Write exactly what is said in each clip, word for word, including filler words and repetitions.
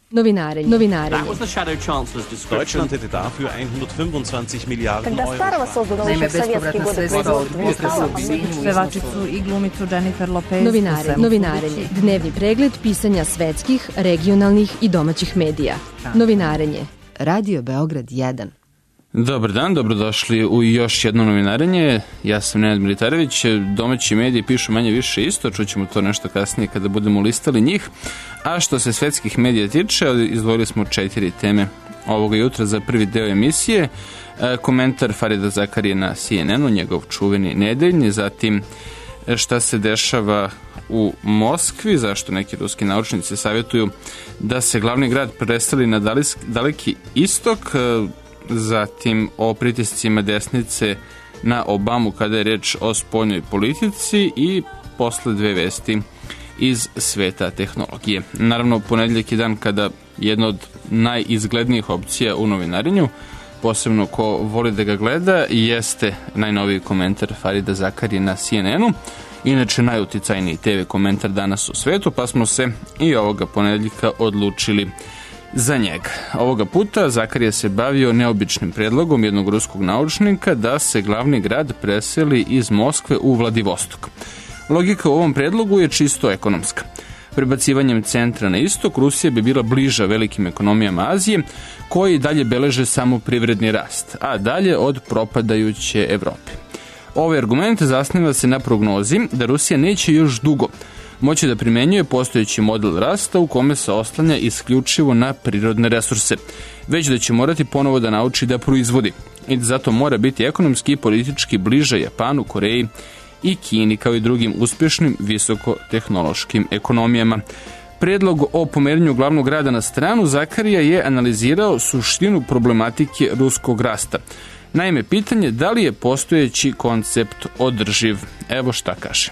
Novinarenje. Novinarenje. Deutschland hätte dafür hundertfünfundzwanzig Milijarden Euro. Naime, bespovratna sredstva od potresa u Sinju. Pevačicu i glumicu Jennifer Lopez. Novinarenje. Novinarenje. Dnevni pregled pisanja svetskih, regionalnih i domaćih medija. Novinarenje. Radio Beograd jedan. Dobar dan, dobrodošli u još jedno novinarenje. Ja sam Nenad Militarević. Domaći mediji pišu manje više isto, čućemo to nešto kasnije kada budemo listali njih. A što se svetskih medija tiče, izdvojili smo četiri teme ovoga jutra za prvi deo emisije. Komentar Farida Zakarije na C N N-u, njegov čuveni nedeljni, zatim šta se dešava u Moskvi, zašto neki ruski naučnici savjetuju da se glavni grad preseli na daleki istok, zatim o pritiscima desnice na Obamu kada je reč o spoljnoj politici i posle dve vesti iz sveta tehnologije. Naravno, ponedjeljak je dan kada jedna od najizglednijih opcija u novinarenju, posebno ko voli da ga gleda, jeste najnoviji komentar Farida Zakarije na C N N-u, inače najuticajniji T V komentar danas u svetu, pa smo se i ovoga ponedjeljka odlučili za njega. Ovoga puta Zakarija se bavio neobičnim predlogom jednog ruskog naučnika da se glavni grad preseli iz Moskve u Vladivostok. Logika u ovom predlogu je čisto ekonomska. Prebacivanjem centra na istok, Rusija bi bila bliža velikim ekonomijama Azije, koji dalje beleže samo privredni rast, a dalje od propadajuće Evrope. Ovaj argument zasniva se na prognozi da Rusija neće još dugo moći da primenjuje postojeći model rasta u kome se oslanja isključivo na prirodne resurse, već da će morati ponovo da nauči da proizvodi i da zato mora biti ekonomski i politički bliže Japanu, Koreji i Kini kao i drugim uspješnim visokotehnološkim ekonomijama. Predlog o pomeranju glavnog grada na stranu Zakarija je analizirao suštinu problematike ruskog rasta. Naime, pitanje da li je postojeći koncept održiv. Evo šta kaže.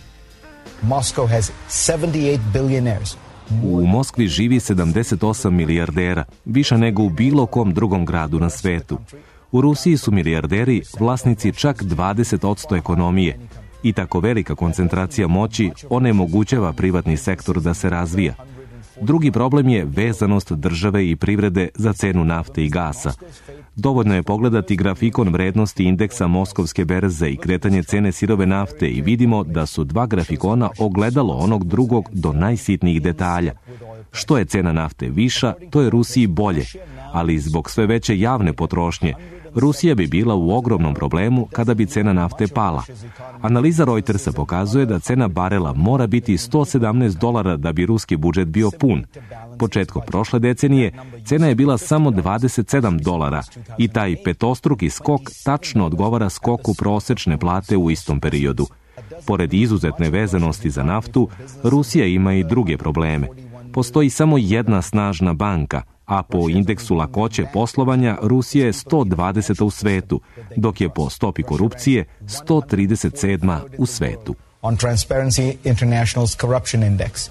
U Moskvi živi sedamdeset osam milijardera, više nego u bilo kom drugom gradu na svetu. U Rusiji su milijarderi vlasnici čak dvadeset posto ekonomije i tako velika koncentracija moći onemogućava privatni sektor da se razvija. Drugi problem je vezanost države i privrede za cenu nafte i gasa. Dovoljno je pogledati grafikon vrednosti indeksa Moskovske berze i kretanje cene sirove nafte i vidimo da su dva grafikona ogledalo onog drugog do najsitnijih detalja. Što je cena nafte viša, to je Rusiji bolje, ali zbog sve veće javne potrošnje, Rusija bi bila u ogromnom problemu kada bi cena nafte pala. Analiza Reutersa pokazuje da cena barela mora biti sto sedamnaest dolara da bi ruski budžet bio pun. Početkom prošle decenije cena je bila samo dvadeset sedam dolara i taj petostruki skok tačno odgovara skoku prosečne plate u istom periodu. Pored izuzetne vezanosti za naftu, Rusija ima i druge probleme. Postoji samo jedna snažna banka, a po indeksu lakoće poslovanja Rusija je sto dvadeseta u svetu, dok je po stopi korupcije sto trideset sedma u svetu. On Transparency International's Corruption Index.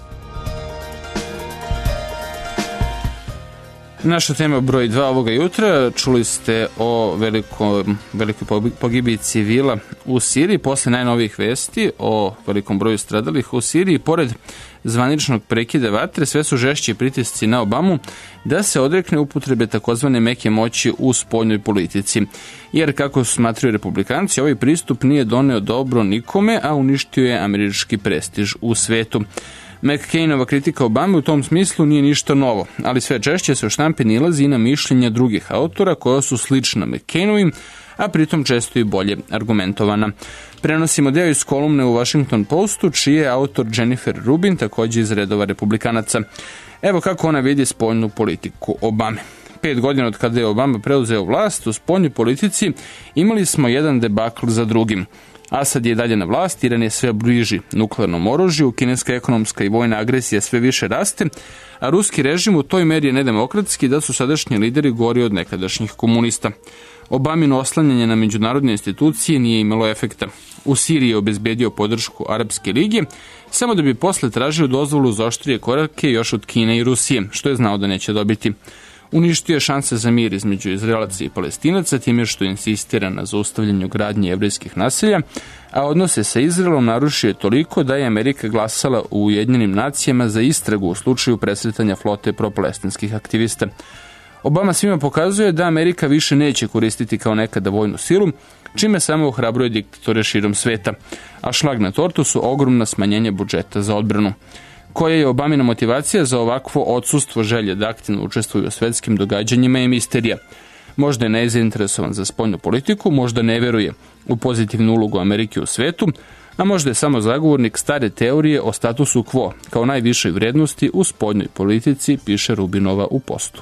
Naša tema broj dva ovoga jutra, čuli ste o veliko, velikoj pogibiji civila u Siriji, posle najnovijih vesti o velikom broju stradalih u Siriji. Pored zvaničnog prekida vatre, sve su žešći pritisci na Obamu da se odrekne upotrebe takozvane meke moći u spoljnoj politici. Jer, kako smatraju republikanci, ovaj pristup nije doneo dobro nikome, a uništio je američki prestiž u svetu. McCainova kritika Obame u tom smislu nije ništa novo, ali sve češće se u štampi nilazi i na mišljenja drugih autora koja su slična McCainovim, a pritom često i bolje argumentovana. Prenosimo deo iz kolumne u Washington Postu, čiji je autor Jennifer Rubin, također iz redova republikanaca. Evo kako ona vidi spoljnu politiku Obame. Pet godina od kada je Obama preuzeo vlast, u spoljnoj politici imali smo jedan debakl za drugim. Asad je dalje na vlasti, Iran je sve bliži nuklearnom oružju, kineska ekonomska i vojna agresija sve više raste, a ruski režim u toj meri je nedemokratski da su sadašnji lideri gori od nekadašnjih komunista. Obamino oslanjanje na međunarodne institucije nije imalo efekta. U Siriji je obezbedio podršku Arapske lige, samo da bi posle tražio dozvolu za oštrije korake još od Kine i Rusije, što je znao da neće dobiti. Uništio je šanse za mir između Izraelaca i Palestinaca time što insistira na zaustavljanju gradnje jevrejskih naselja, a odnose sa Izraelom narušio je toliko da je Amerika glasala u Ujedinjenim nacijama za istragu u slučaju presretanja flote propalestinskih aktivista. Obama svima pokazuje da Amerika više neće koristiti kao nekada vojnu silu, čime samo ohrabruje diktatore širom sveta, a šlag na tortu su ogromna smanjenja budžeta za odbranu. Koja je Obamina motivacija za ovakvo odsustvo želje da aktivno učestvuju u svetskim događanjima je misterija. Možda je nezainteresovan za spoljnu politiku, možda ne veruje u pozitivnu ulogu Amerike u svetu, a možda je samo zagovornik stare teorije o statusu quo kao najvišoj vrednosti u spoljnoj politici, piše Rubinova u Postu.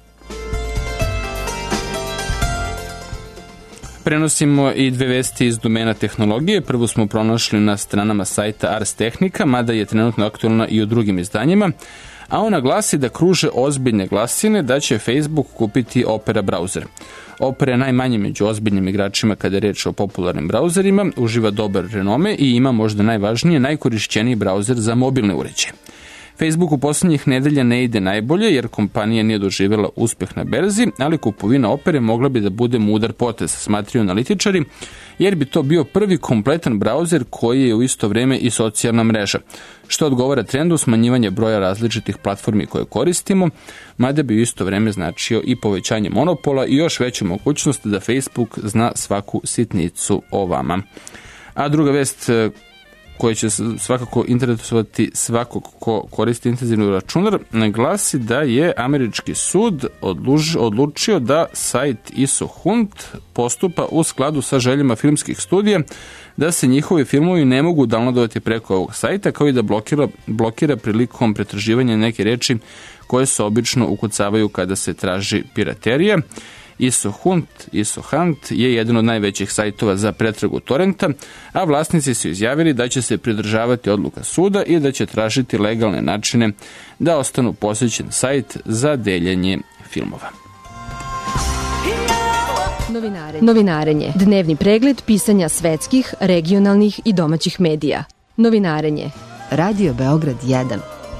Prenosimo i dve vesti iz domena tehnologije. Prvo smo pronašli na stranama sajta Ars Technica, mada je trenutno aktualna i u drugim izdanjima, a ona glasi da kruže ozbiljne glasine da će Facebook kupiti Opera browser. Opera je najmanje među ozbiljnim igračima kada je reč o popularnim brauzerima, uživa dobar renome i ima možda najvažnije, najkorišćeniji brauzer za mobilne uređaje. Facebook u posljednjih nedelja ne ide najbolje jer kompanija nije doživjela uspjeh na berzi, ali kupovina Opere mogla bi da bude mudar potez, smatraju analitičari, jer bi to bio prvi kompletan brauzer koji je u isto vrijeme i socijalna mreža, što odgovara trendu smanjivanja broja različitih platformi koje koristimo, mada bi u isto vrijeme značio i povećanje monopola i još veću mogućnost da Facebook zna svaku sitnicu o vama. A druga vest koji će svakako interesovati svakog ko koristi intenzivni računar, glasi da je američki sud odluž, odlučio da sajt Isohunt postupa u skladu sa željama filmskih studija, da se njihovi filmovi ne mogu downloadovati preko ovog sajta, kao i da blokira, blokira prilikom pretraživanja neke reči koje se obično ukucavaju kada se traži piraterija. Isohunt, Isohunt je jedan od najvećih sajtova za pretragu torrenta, a vlasnici su izjavili da će se pridržavati odluka suda i da će tražiti legalne načine da ostanu posjećen sajt za deljenje filmova. Novinarenje. Novinarenje. Dnevni pregled pisanja svetskih, regionalnih i domaćih medija. Novinarenje. Radio Beograd jedan.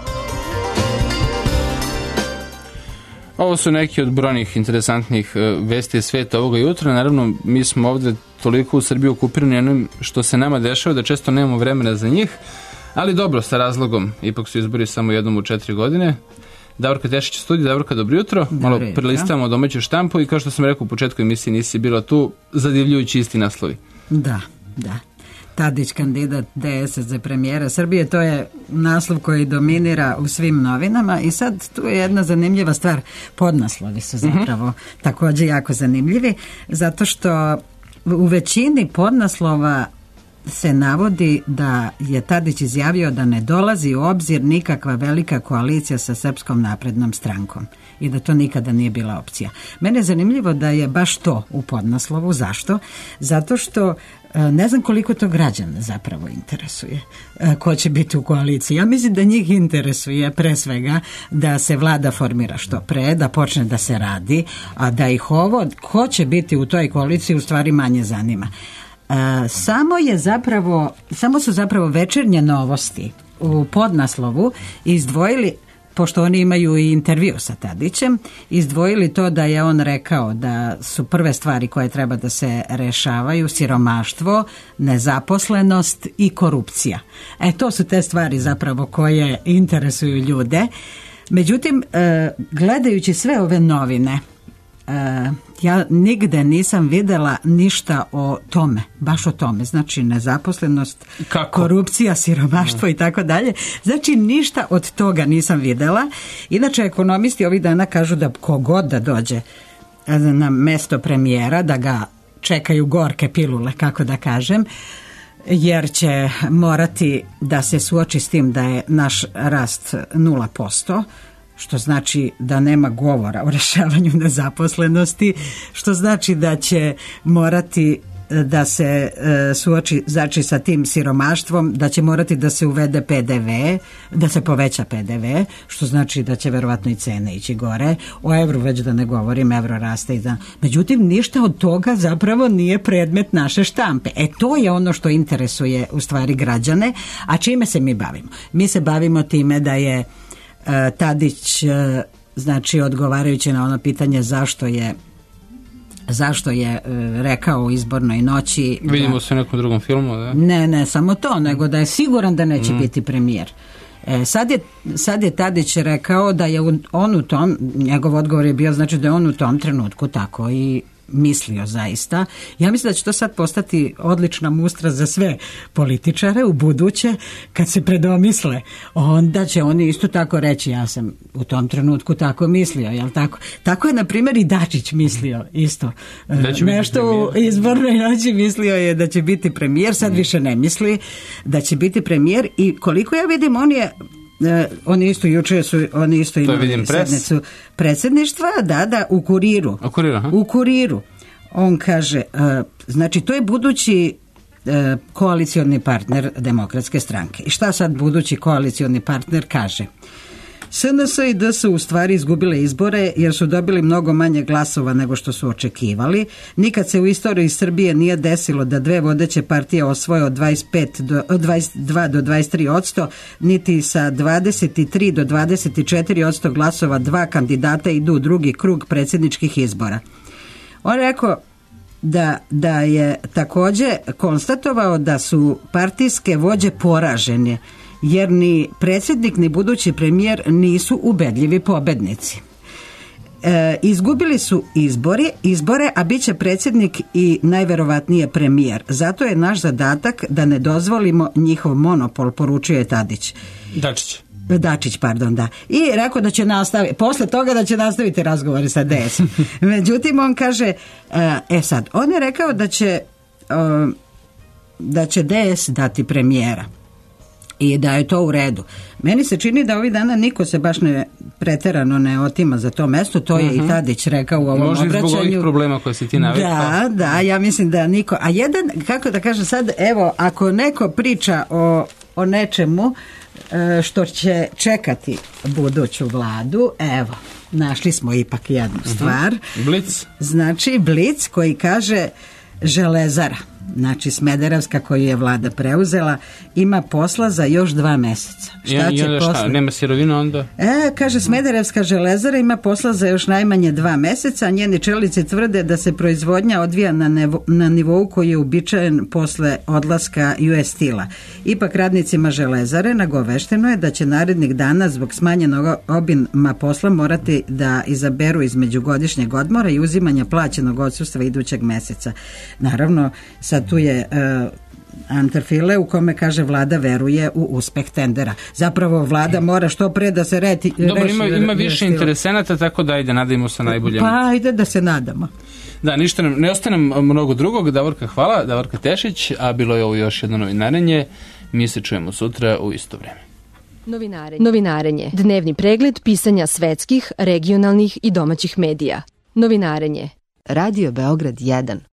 Ovo su neki od brojnih interesantnih vesti sveta ovoga jutra. Naravno, mi smo ovdje toliko u Srbiji okupirani jednom što se nama dešava da često nemamo vremena za njih, ali dobro, sa razlogom. Ipak su izbori samo jednom u četiri godine. Davorka Tešić studij. Davorka, dobro jutro. Malo prelistamo domaću štampu i kao što sam rekao u početku emisije, nisi bila tu, zadivljujući isti naslovi. Da, da. Tadić kandidat D S za premijera Srbije, to je naslov koji dominira u svim novinama i sad tu je jedna zanimljiva stvar, podnaslovi su zapravo mm-hmm. također jako zanimljivi, zato što u većini podnaslova se navodi da je Tadić izjavio da ne dolazi u obzir nikakva velika koalicija sa Srpskom naprednom strankom i da to nikada nije bila opcija. Mene je zanimljivo da je baš to u podnaslovu. Zašto? Zato što ne znam koliko to građana zapravo interesuje ko će biti u koaliciji. Ja mislim da njih interesuje pre svega da se vlada formira što pre, da počne da se radi, a da ih ovo, ko će biti u toj koaliciji, u stvari manje zanima. Samo je zapravo, samo su zapravo Večernje novosti u podnaslovu izdvojili, pošto oni imaju i intervju sa Tadićem, izdvojili to da je on rekao da su prve stvari koje treba da se rešavaju siromaštvo, nezaposlenost i korupcija. E, to su te stvari zapravo koje interesuju ljude. Međutim, gledajući sve ove novine, ja nigde nisam videla ništa o tome, baš o tome, znači nezaposlenost, Kako? korupcija, siromaštvo i tako dalje, znači ništa od toga nisam videla. Inače, ekonomisti ovih dana kažu da kogod da dođe na mesto premijera, da ga čekaju gorke pilule, kako da kažem, jer će morati da se suoči s tim da je naš rast nula posto, što znači da nema govora o rešavanju nezaposlenosti, što znači da će morati da se e, suoči znači sa tim siromaštvom, da će morati da se uvede P D V, da se poveća P D V, što znači da će verovatno i cene ići gore. O evru već da ne govorim, evro raste i da... Međutim, ništa od toga zapravo nije predmet naše štampe. E, to je ono što interesuje u stvari građane. A čime se mi bavimo? Mi se bavimo time da je Tadić znači odgovarajući na ono pitanje zašto je zašto je e, rekao u izbornoj noći... Vidimo da, se u nekom drugom filmu, da? Ne, ne, samo to, nego da je siguran da neće mm. biti premijer. E, sad, je, sad je Tadić rekao da je on u tom, njegov odgovor je bio znači da je on u tom trenutku tako i mislio zaista. Ja mislim da će to sad postati odlična mustra za sve političare u buduće, kad se predomisle, onda će oni isto tako reći ja sam u tom trenutku tako mislio, jel tako? Tako je na primjer i Dačić mislio isto. Nešto u izbornoj noći mislio je da će biti premijer, sad više ne misli da će biti premijer i koliko ja vidim on je Uh, oni isto juče su oni isto imali sednicu predsjedništva, da, da, u Kuriru. U Kuriru, aha. U Kuriru. On kaže, uh, znači to je budući uh, koalicioni partner Demokratske stranke. I šta sad budući koalicioni partner kaže? S N S i D su u stvari izgubile izbore jer su dobili mnogo manje glasova nego što su očekivali. Nikad se u istoriji Srbije nije desilo da dve vodeće partije osvoje od dvadeset pet do, od dvadeset dva do dvadeset tri odsto, niti sa dvadeset tri do dvadeset četiri odsto glasova dva kandidata idu u drugi krug predsjedničkih izbora. On rekao da, da je također konstatovao da su partijske vođe poražene jer ni predsjednik ni budući premijer nisu ubedljivi pobednici. E, izgubili su izbori, izbore, a bit će predsjednik i najverovatnije premijer. Zato je naš zadatak da ne dozvolimo njihov monopol, poručio je Tadić. Dačić. Dačić, pardon, da. I rekao da će nastaviti, posle toga da će nastaviti razgovore sa D S. Međutim, on kaže, e sad, on je rekao da će, da će D S dati premijera. I da je to u redu. Meni se čini da ovih dana niko se baš ne preterano ne otima za to mesto, to je uh-huh. i Tadić rekao u ovom Može obraćanju. Može zbog ovih problema koje si ti navikao. Da, da, ja mislim da niko. A jedan, kako da kažem sad, evo, ako neko priča o, o nečemu što će čekati buduću vladu, evo, našli smo ipak jednu uh-huh. stvar. Blic. Znači, Blic koji kaže Železara, znači Smederevska koju je vlada preuzela, ima posla za još dva meseca. Šta I, će onda posle? Šta, nema sirovina onda? E, kaže Smederevska železara ima posla za još najmanje dva meseca, a njeni čelnici tvrde da se proizvodnja odvija na, nevo, na nivou koji je uobičajen posle odlaska U S Steel-a. Ipak radnicima železare nagovešteno je da će narednih dana zbog smanjenog obima posla morati da izaberu između godišnjeg odmora i uzimanja plaćenog odsustva idućeg meseca. Naravno, sad tu je uh, Anterfile u kome kaže vlada veruje u uspeh tendera. Zapravo vlada mora što pre da se reti, Dobro, reši. Ima, ima više interesenata, tako da ajde, nadajmo se najbolje. Pa ajde da se nadamo. Da, ništa nam, ne ostane nam mnogo drugog. Davorka, hvala. Davorka Tešić, a bilo je ovo još jedno novinarenje. Mi se čujemo sutra u isto vreme. Novinarenje. Novinarenje. Dnevni pregled pisanja svetskih, regionalnih i domaćih medija. Novinarenje. Radio Beograd jedan.